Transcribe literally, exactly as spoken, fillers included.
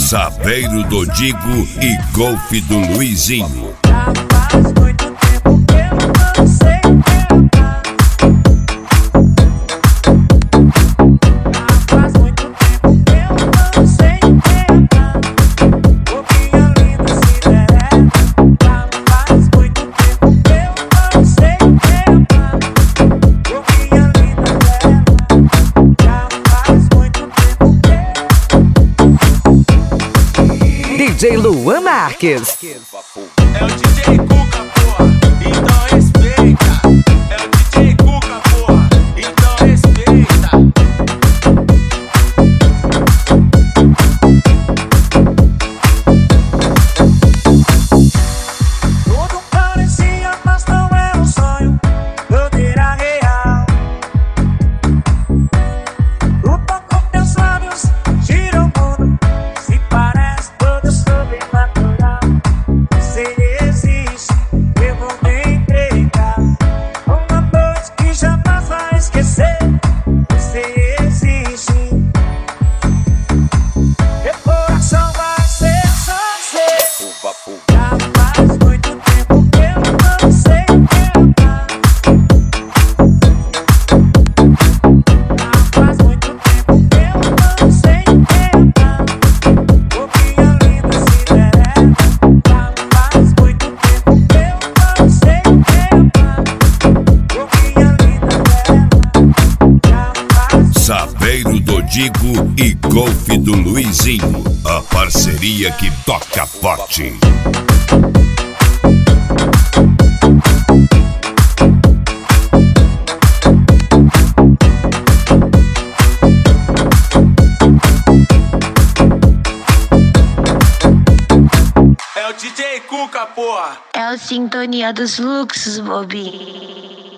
Saveiro do Digo e Golfe do Luizinho. Faz muito tempo que eu não sei cantar. Faz muito tempo que eu não sei cantar. Boquinha linda, Cinderela. Faz muito tempo que eu não sei cantar. Boquinha linda dela. Já faz muito tempo que D J Luan Marques. É o D J Cuca, porra, então respeita. É o D J Cuca, porra, então respeita. tudo parecia, mas não é um sonho, tudo era real. Tu tocou teus lábios, gira o mundo, se parece tudo sobrenatural. Se existe, eu vou me entregar. Uma noite que jamais vai esquecer. Se existe, meu coração vai ser só seu. Já faz muito tempo que eu não sei cantar. Já faz muito tempo que eu não sei cantar. Boquinha linda, Cinderela. Já faz muito tempo que eu não sei cantar. Boquinha linda dela. Já faz Saveiro do Digo e Golfe do Luizinho. A parceria que toca forte. É o D J Cuca, porra. É a sintonia dos fluxos, Bobby.